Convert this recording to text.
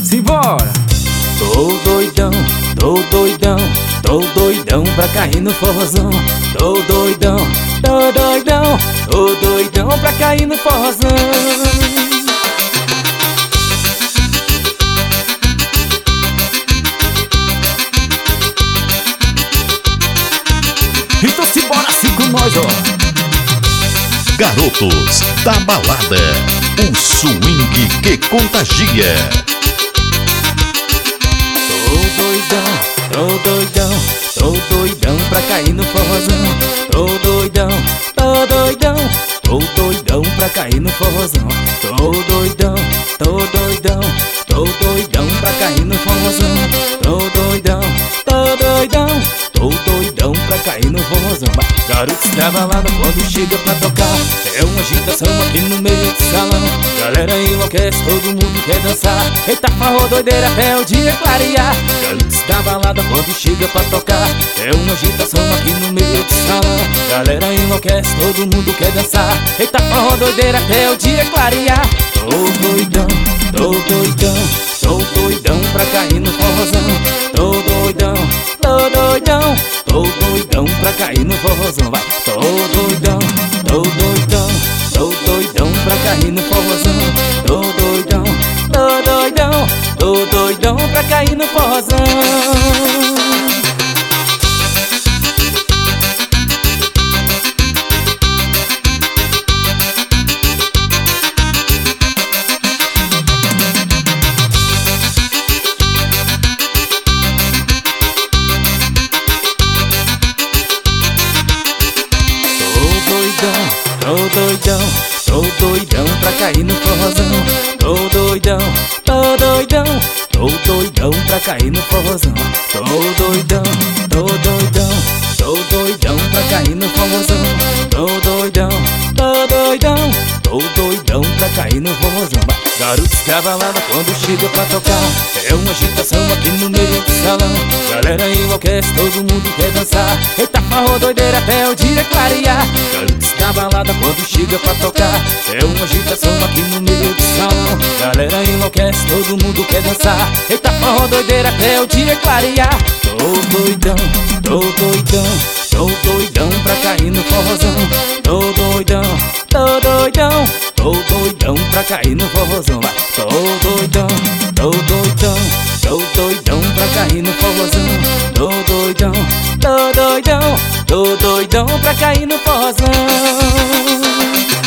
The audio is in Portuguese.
Simbora! Tô doidão, tô doidão, tô doidão pra cair no forrozão. Tô doidão, tô doidão, tô doidão pra cair no forrozão. Então simbora, assim com nós, ó. Garotos da Balada, o swing que contagia. Tô doidão, tô doidão, tô doidão pra cair no forrozão. Tô doidão, tô doidão, tô doidão pra cair no forrozão. Tô doidão, tô doidão, tô doidão pra cair no forrozão. Tô doidão, tô doidão, tô doidão pra cair no forrozão. Garotos da balada quando chega pra tocar, é uma agitação aqui no meio do salão. Galera enlouquece, todo mundo quer dançar. Eita, farro doideira até o dia clarear. Garotos da balada quando chega pra tocar, é uma agitação aqui no meio do salão. Galera enlouquece, todo mundo quer dançar. Eita, farro doideira até o dia clarear. Tô doidão, tô doidão, tô doidão pra cair no forrozão. Tô doidão, tô doidão, tô doidão pra cair no forrozão. Vai, tô doidão, tô doidão, tô doidão pra cair no forrozão. Tô doidão, tô doidão, tô doidão pra cair no forrozão. Tô doidão, tô doidão pra cair no forrozão. Tô doidão, tô doidão, tô doidão pra cair no forrozão. Tô doidão, tô doidão, tô doidão pra cair no forrozão. Tô doidão, tô doidão, tô doidão pra cair no forrozão. Garotos da balada quando chega pra tocar, é uma agitação aqui no meio do salão. Galera enlouquece, todo mundo quer dançar. Eita, farro doideira até o dia clarear. Garotos da balada quando chega pra tocar, é uma agitação aqui no meio do salão. Galera enlouquece, todo mundo quer dançar. Eita, farro doideira até o dia clarear. Tô doidão, tô doidão, tô doidão pra cair no forrozão. Tô doidão, tô doidão, tô doidão pra cair no forrozão. Vai, tô doidão, tô doidão, tô doidão pra cair no forrozão. Tô doidão, tô doidão, tô doidão pra cair no forrozão.